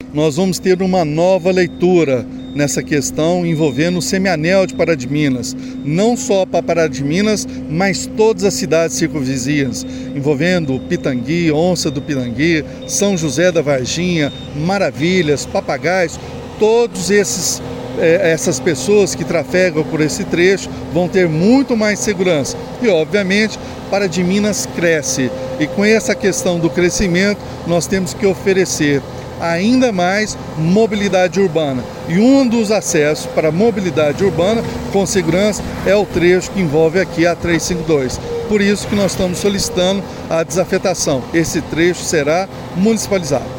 nós vamos ter uma nova leitura nessa questão envolvendo o semianel de Pará de Minas, não só para Pará de Minas, mas todas as cidades circunvizinhas, envolvendo Pitangui, Onça do Pitangui, São José da Varginha, Maravilhas, Papagaios, todos essas pessoas que trafegam por esse trecho vão ter muito mais segurança. E, obviamente, Pará de Minas cresce. E com essa questão do crescimento, nós temos que oferecer ainda mais mobilidade urbana. E um dos acessos para a mobilidade urbana com segurança é o trecho que envolve aqui a 352. Por isso que nós estamos solicitando a desafetação. Esse trecho será municipalizado.